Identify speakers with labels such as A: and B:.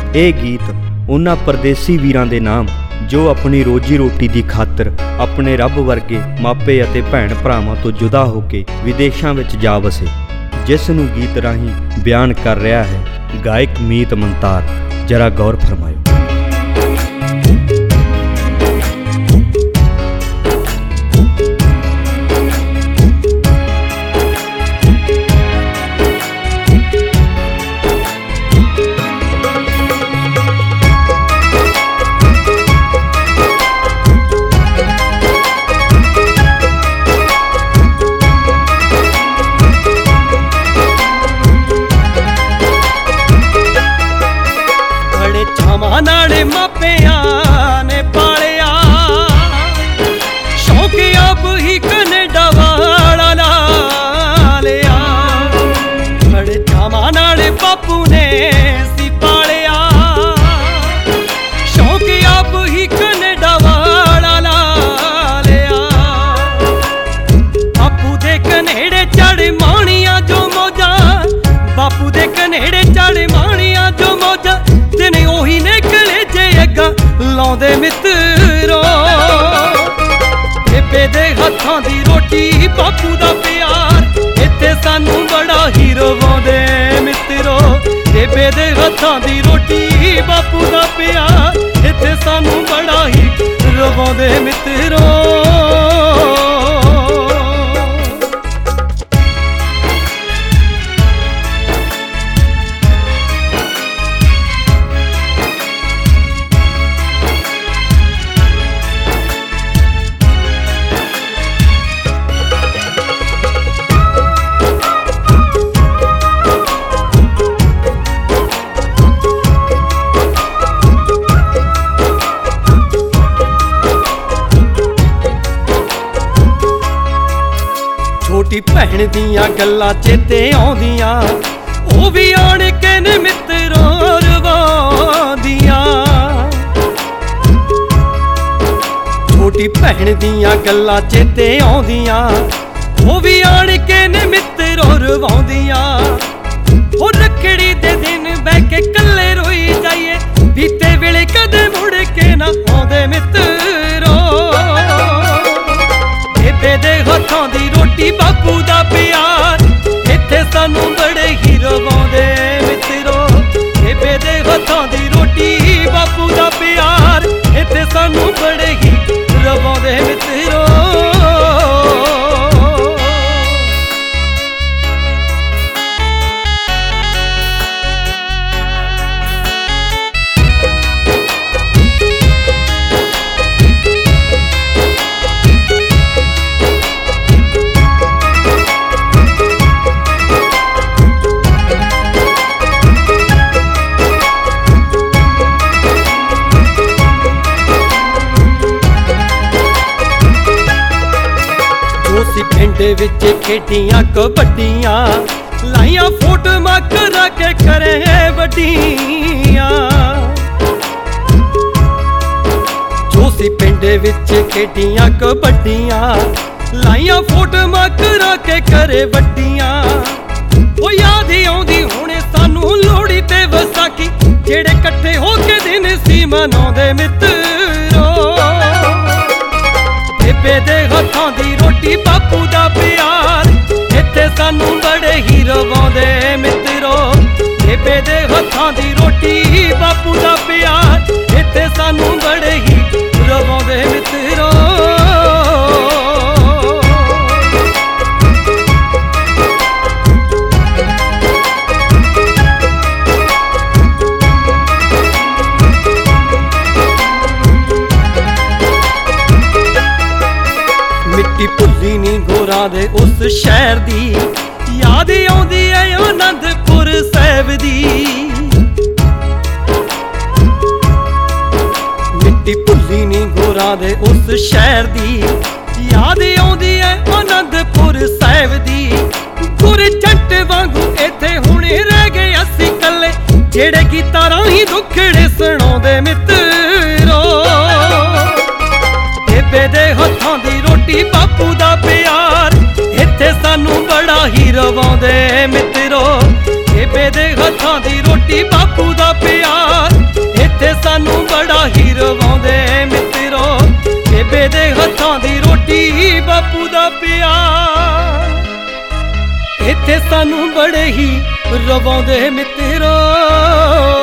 A: ਇਹ ਗੀਤ ਉਹਨਾਂ ਪਰਦੇਸੀ ਵੀਰਾਂ ਦੇ ਨਾਮ ਜੋ ਆਪਣੀ ਰੋਜੀ ਰੋਟੀ ਦੀ ਖਾਤਰ ਆਪਣੇ ਰੱਬ ਵਰਗੇ ਮਾਪੇ ਅਤੇ ਭੈਣ ਭਰਾਵਾਂ ਤੋਂ ਜੁਦਾ ਹੋ ਕੇ ਵਿਦੇਸ਼ਾਂ ਵਿੱਚ ਜਾ ਵਸੇ, ਜਿਸ ਨੂੰ ਗੀਤ ਰਾਹੀਂ ਬਿਆਨ ਕਰ ਰਿਹਾ ਹੈ ਗਾਇਕ ਮੀਤ ਮੰਤਾਰ। ਜਰਾ ਗੌਰ ਫਰਮਾਇਓ।
B: ਨਾਲੇ ਮਾਪਿਆਂ ਨੇ ਪਾਲਿਆ, ਸ਼ੌਕ ਆਪ ਹੀ ਕੈਨੇਡਾ ਵਾਲਾ ਲਾ ਲਿਆ। ਬੜੇ ਚਾਵਾਂ ਨਾਲੇ ਬਾਪੂ ਨੇ ਸੀ ਪਾਲਿਆ, ਸ਼ੌਕ ਆਪ ਹੀ ਕੈਨੇਡਾ ਵਾਲਾ ਲਾ ਲਿਆ। ਬਾਪੂ ਦੇ ਕਨੇੜੇ ਚੜ ਮਾਣੀਆਂ ਜੋ ਮੌਜਾਂ, ਬਾਪੂ ਦੇ ਕਨੇੜੇ ਚੜ ਮਾਣੀਆਂ ਜੋ ਮੌਜਾਂ, ਦਿਨ ਉਹੀ ਨੇ ਕਲੇਜੇ ਅੱਗਾ ਲਾਉਂਦੇ ਮਿੱਤਰੋ। ਬੇਬੇ ਦੇ ਹੱਥਾਂ ਦੀ ਰੋਟੀ ਬਾਪੂ ਦਾ ਪਿਆਰ, ਇੱਥੇ ਸਾਨੂੰ ਬੜਾ ਹੀ ਰਵਾਉਂਦੇ ਮਿੱਤਰੋ। ਬੇਬੇ ਦੇ ਹੱਥਾਂ ਦੀ ਰੋਟੀ ਬਾਪੂ ਦਾ ਪਿਆਰ, ਇੱਥੇ ਸਾਨੂੰ ਬੜਾ ਹੀ ਰਵਾਉਂਦੇ ਮਿੱਤਰੋ। ਛੋਟੀ ਭੈਣ ਦੀਆਂ ਗੱਲਾਂ ਚੇਤੇ ਆਉਂਦੀਆਂ, ਉਹ ਵੀ ਆਣ ਕੇ ਨੇ ਮਿੱਤਰੋਂ ਰਵਾਉਂਦੀਆਂ। ਛੋਟੀ ਭੈਣ ਦੀਆਂ ਗੱਲਾਂ ਚੇਤੇ ਆਉਂਦੀਆਂ, ਉਹ ਵੀ ਆਣ ਕੇ ਨੇ ਮਿੱਤਰੋਂ ਰਵਾਉਂਦੀਆਂ। ਉਹ ਰੱਖੜੀ ਦੇ ਦਿਨ ਬਹਿ ਕੇ ਕੱਲੇ ਰੋਈ ਜਾਈਏ, ਬੀਤੇ ਵੇਲੇ ਕਦੇ ਮੁੜ ਕੇ ਨਾ ਆਉਂਦੇ ਮਿੱਤਰੋ। ਬੇਬੇ ਦੇ ਹੱਥਾਂ ਦੀ ਰੋਟੀ ਬਾਪੂ ਦਾ ਪਿਆਰ, ਇੱਥੇ ਸਾਨੂੰ ਬੜੇ ਹੀ ਰਵਾਉਂਦੇ ਮਿੱਤਰੋ। ਬੇਬੇ ਦੇ ਹੱਥਾਂ ਦੀ ਰੋਟੀ ਬਾਪੂ ਦਾ ਪਿਆਰ, ਇੱਥੇ ਸਾਨੂੰ ਬੜੇ ਹੀ ਰਵਾਉਂਦੇ ਮਿੱਤਰੋ। ਪਿੰਡ ਵਿੱਚ ਖੇਡੀਆਂ ਕਬੱਡੀਆਂ, ਲਾਈਆਂ ਫੋਟੋਆਂ ਕਰਾ ਕੇ ਕਰੇ ਵੱਡੀਆਂ। ਜੋ ਸੀ ਪਿੰਡ ਵਿੱਚ ਖੇਡੀਆਂ ਕਬੱਡੀਆਂ, ਲਾਈਆਂ ਫੋਟੋਆਂ ਕਰਾ ਕੇ ਕਰੇ ਵੱਡੀਆਂ। ਉਹ ਯਾਦ ਆਉਂਦੀ ਹੁਣੇ ਸਾਨੂੰ ਲੋਹੜੀ ਤੇ ਵਿਸਾਖੀ, ਜਿਹੜੇ ਇਕੱਠੇ ਹੋ ਕੇ ਦਿਨ ਸੀ ਮਨਾਉਂਦੇ ਮਿੱਤਰੋ। ਬੇਬੇ ਦੇ ਹੱਥਾਂ ਦੀ ਰੋਟੀ ਬਾਪੂ ਦਾ ਪਿਆਰ, ਇੱਥੇ ਸਾਨੂੰ ਬੜੇ ਹੀ ਰਵਾਉਂਦੇ ਮਿੱਤਰੋ। ਬੇਬੇ ਦੇ ਹੱਥਾਂ ਦੀ ਰੋਟੀ ਬਾਪੂ ਦਾ ਪਿਆਰ, ਇੱਥੇ ਸਾਨੂੰ ਬੜੇ ਹੀ ਰਵਾਉਂਦੇ ਮਿੱਤਰੋ। ਮਿੱਟੀ ਭੁੱਲੀ ਨੀ ਗੋਰਾਂ ਦੇ ਉਸ ਸ਼ਹਿਰ ਦੀ, ਯਾਦ ਆਉਂਦੀ ਏ ਆਨੰਦਪੁਰ ਸਾਹਿਬ ਦੀ। ਮਿੱਟੀ ਭੁੱਲੀ ਨੀ ਗੋਰਾਂ ਦੇ ਉਸ ਸ਼ਹਿਰ ਦੀ, ਯਾਦ ਆਉਂਦੀ ਏ ਆਨੰਦਪੁਰ ਸਾਹਿਬ ਦੀ। ਗੁਰ ਜੱਟ ਵਾਂਗੂ ਇੱਥੇ ਹੁਣੇ ਰਹਿ ਗਏ ਅਸੀਂ ਕੱਲੇ, ਜਿਹੜੇ ਗੀਤਾਂ ਰਾਹੀਂ ਦੁੱਖੜੇ ਸੁਣਾਉਂਦੇ ਮਿੱਤਰੋ। ਬੇਬੇ ਦੇ ਹੱਥਾਂ ਦੀ ਰੋਟੀ ਬਾਪੂ ਦਾ ਪਿਆਰ, ਇੱਥੇ ਸਾਨੂੰ ਬੜਾ ਹੀ ਰਵਾਉਂਦੇ ਮਿੱਤਰੋ। ਬੇਬੇ ਦੇ ਹੱਥਾਂ ਦੀ ਰੋਟੀ ਬਾਪੂ ਦਾ ਪਿਆਰ, ਇੱਥੇ ਸਾਨੂੰ ਬੜਾ ਹੀ ਰਵਾਉਂਦੇ ਮਿੱਤਰੋ, ਬੇਬੇ ਦੇ ਹੱਥਾਂ ਦੀ ਰੋਟੀ ਬਾਪੂ ਦਾ ਪਿਆਰ। ਇੱਥੇ ਸਾਨੂੰ ਬੜੇ ਹੀ ਰਵਾਉਂਦੇ ਮਿੱਤਰੋ।